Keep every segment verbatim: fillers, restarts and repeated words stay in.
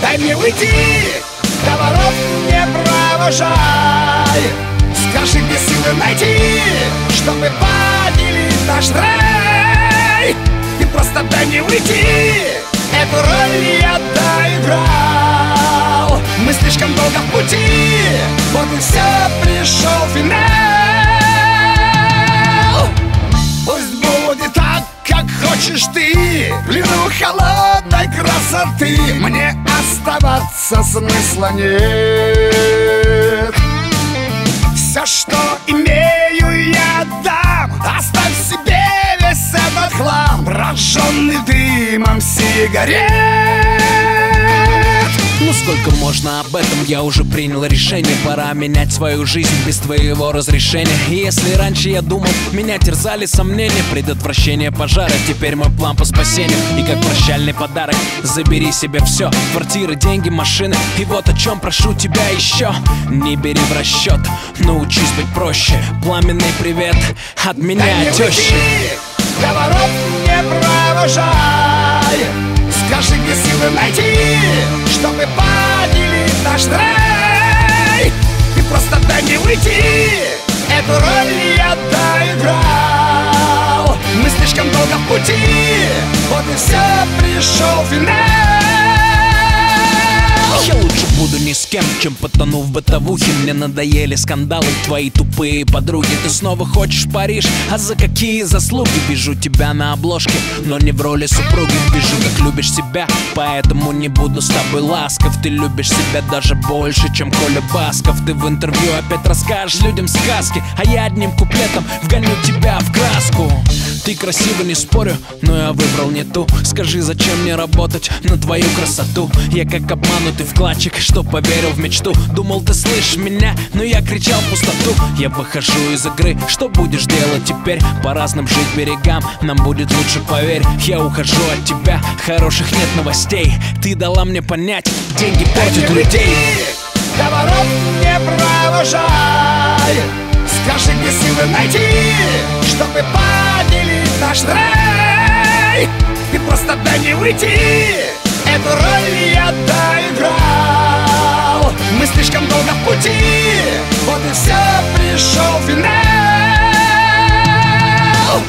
Дай мне уйти, до ворот не провожай. Скажи, где силы найти, чтобы поделить наш рай. Ты просто дай мне уйти, эту роль я доиграл. Мы слишком долго в пути, вот и все, пришел финал. Пусть будет так, как хочешь ты, в плену холодной красоты. Мне оставаться смысла нет. Все, что имею, я отдам. Оставь себе весь этот хлам, прожженный дымом сигарет. Ну сколько можно об этом, я уже принял решение. Пора менять свою жизнь без твоего разрешения. И если раньше я думал, меня терзали сомнения, предотвращение пожара, теперь мой план по спасению. И как прощальный подарок забери себе все: квартиры, деньги, машины. И вот о чем прошу тебя еще: не бери в расчет, научись быть проще. Пламенный привет от меня, тещи. До ворот не провожай. Скажи, где силы найти, чтобы поделить наш рай. Ты просто дай мне уйти, эту роль я доиграл. Мы слишком долго в пути, вот и все, пришел финал. Я лучше буду ни с кем, чем потону в бытовухе. Мне надоели скандалы, твои тупые подруги. Ты снова хочешь Париж, а за какие заслуги? Вижу тебя на обложке, но не в роли супруги. Вижу, как любишь себя, поэтому не буду с тобой ласков. Ты любишь себя даже больше, чем Коля Басков. Ты в интервью опять расскажешь людям сказки, а я одним куплетом вгоню тебя в краску. Ты красива, не спорю, но я выбрал не ту. Скажи, зачем мне работать на твою красоту? Я как обманутый вкладчик, что поверил в мечту. Думал, ты слышишь меня, но я кричал в пустоту. Я выхожу из игры, что будешь делать теперь? По разным жить берегам, нам будет лучше, поверь. Я ухожу от тебя, хороших нет новостей. Ты дала мне понять, деньги портят людей. До ворот не провожай. Скажи, где силы найти, чтобы поделить наш рай. Ты просто дай мне уйти, эту роль я доиграл. Мы слишком долго в пути, вот и все, пришел финал.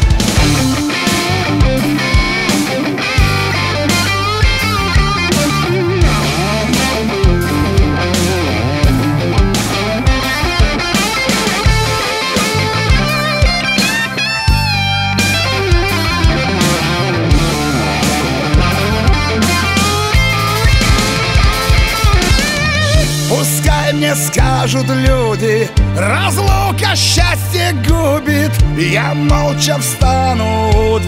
Пускай мне скажут люди, разлука счастье губит. Я молча встану у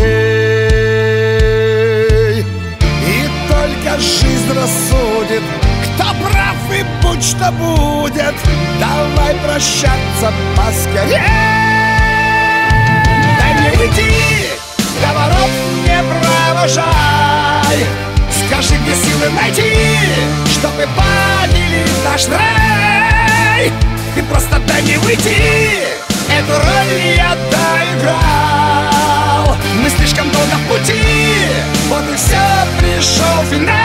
дверей, и только жизнь рассудит, кто прав и будь что будет. Давай прощаться поскорей. Дай мне уйти, до ворот не провожай. Скажи, где силы найти, чтобы поделить наш рай. Ты просто дай мне уйти, эту роль я доиграл. Мы слишком долго в пути, вот и все, пришел финал.